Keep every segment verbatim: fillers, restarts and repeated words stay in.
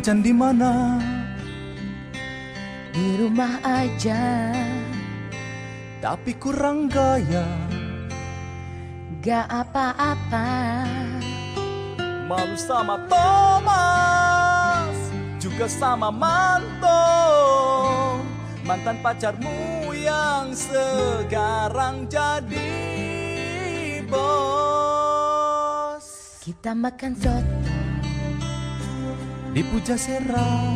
Macan di mana? Di rumah aja, tapi kurang gaya. gak apa-apa. Malu sama Thomas, juga sama Manto, mantan pacarmu yang sekarang jadi bos. Kita makan soto Di Pujasera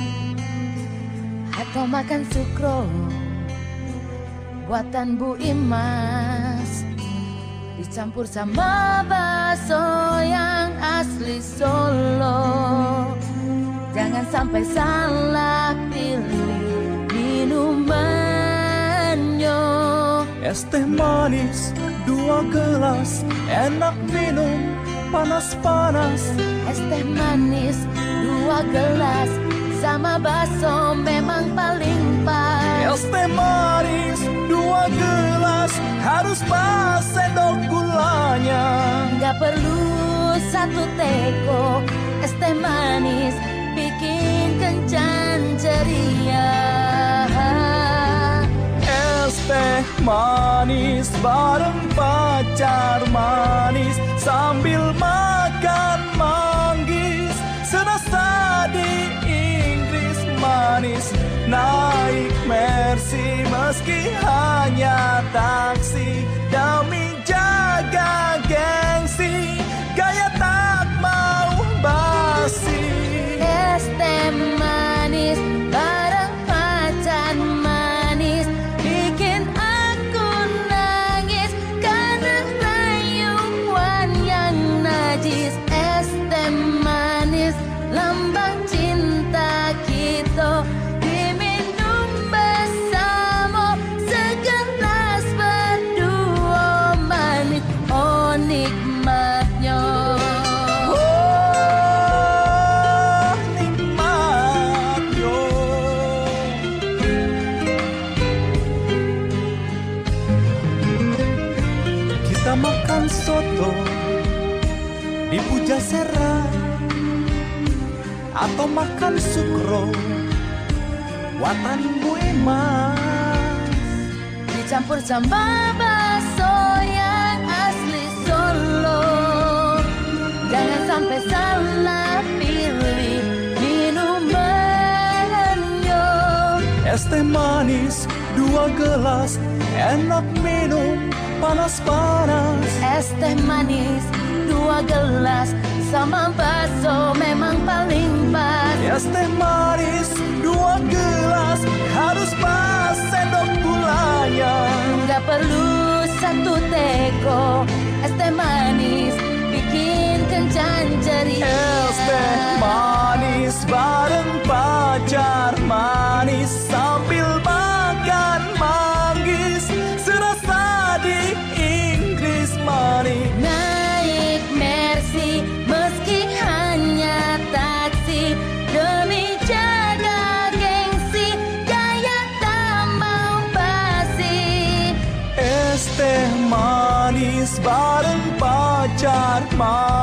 atau makan sukro buatan Bu Imas, dicampur sama bakso yang asli Solo. Jangan sampai salah pilih minumannya. es teh manis dua gelas, enak minum panas-panas. Es teh manis dua gelas sama bakso memang paling pas. Es teh manis dua gelas, harus pas sendok gulanya. Nggak perlu satu teko, es teh manis bikin kencan ceria. Es teh manis bareng pacar manis, sambil makan manggis, serasa di Inggris manis. Naik Mercy meski hanya taksi, demi jaga gengsi, gaya tak mau basi. Es teh manis bareng pacar manis, bikin aku nangis karena rayuan yang najis. Es teh manis lambang cinta kita, diminum bersama segelas berdua manis. Oh nikmatnya. Oh, nikmatnya. Kita makan soto di Pujasera atau makan sukro buatan Bu Imas, Dicampur sama bakso yang asli Solo. Jangan sampai salah pilih minumannya. es teh manis dua gelas, enak minum panas-panas. Es teh manis dua gelas sama bakso memang paling pas. Es teh manis dua gelas, harus pas sendok gulanya. Nggak perlu satu teko, es teh manis bikin kencan ceria. Es teh manis bareng pacar manis, sambil makan manggis, serasa di Inggris manis. Naik Mercy meski hanya taksi, demi jaga gengsi, gaya tak mau basi. Es teh manis bareng pacar manis.